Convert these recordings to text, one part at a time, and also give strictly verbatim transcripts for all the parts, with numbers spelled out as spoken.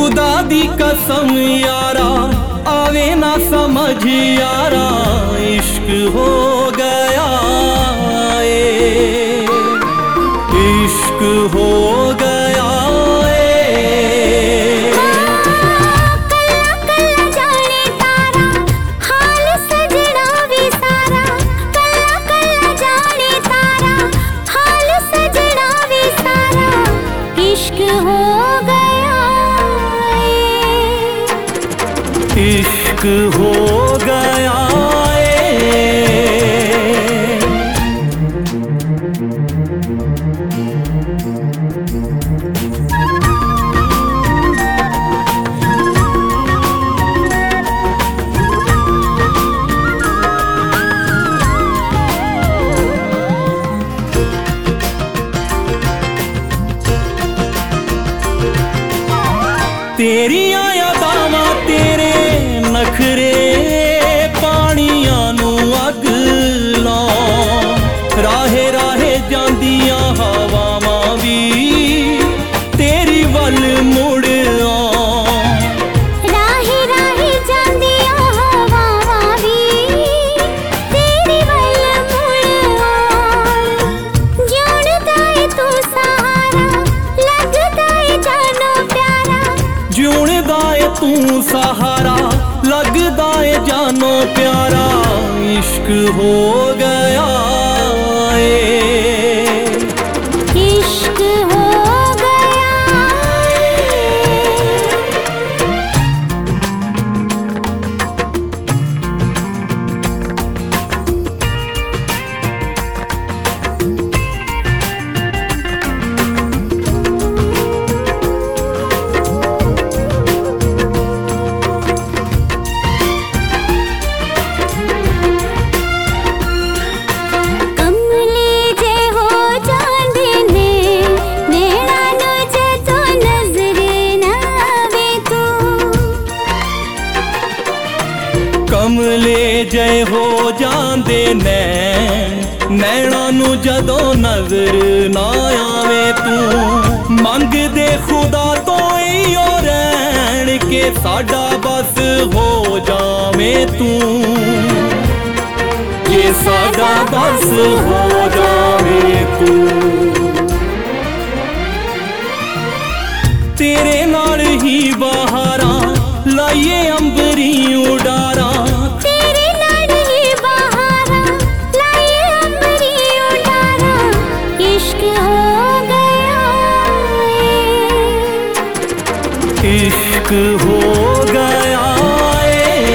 खुदा दी कसम यारा आवे ना समझ यारा, इश्क हो गया ए, इश्क हो गया ए। कल्ला कल्ला जाने तारा हाल सजना वी सारा, कल्ला कल्ला जाने तारा हाल सजना वी सारा, इश्क हो गया ए, इश्क हो गया ए। तेरिया यादावां तेरे नखरे पानियां नू अग लाऊं, राहे राहे जांदियां हवावां भी तेरी वल मुड़ आऊं, राहे राहे जांदियां हवावां भी तेरी वल मुड़ आऊं। जिउणदा ए तू सहारा लगदा ए जानो प्यारा, जिउणदा ए तू सहारा लगदा ए जानो प्यारा, इश्क हो गया ए, इश्क हो गया ए। कमले जे हो जांदे ने नैना नु जदों नजर ना आवे तू, कमले जय हो जांदे नैन नैना नू जदों नजर ना आवे तू, मंगदे खुदा तो इयो रहन के साडा बस हो जावे तू, ये साडा बस हो जावे तू। तेरे नाल ही बहारां लाइए अंबरी उडारा, तेरे नाल ही बहारा लाए अंबरी उडारा, इश्क हो गया ए, इश्क हो गया ए।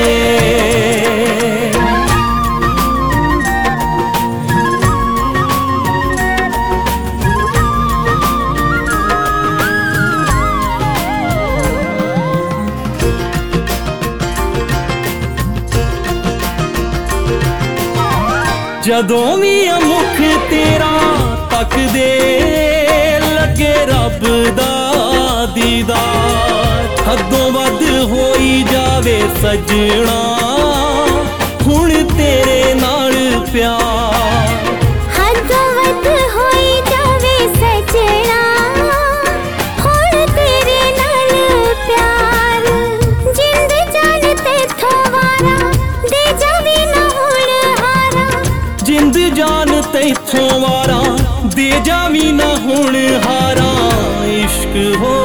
जदों भी मुख तेरा तकदे लगे रब दा दीदार, हदों वध होई जावे सजना हुण तेरे नाल प्यार, हदों वध होई जावे सजना हुण तेरे नाल प्यार, जिंद जान तेथों वारा दे जावे ना हुण हारा, जिंद जान तैथों वारा दे जावी ना हुण हारा, इश्क हो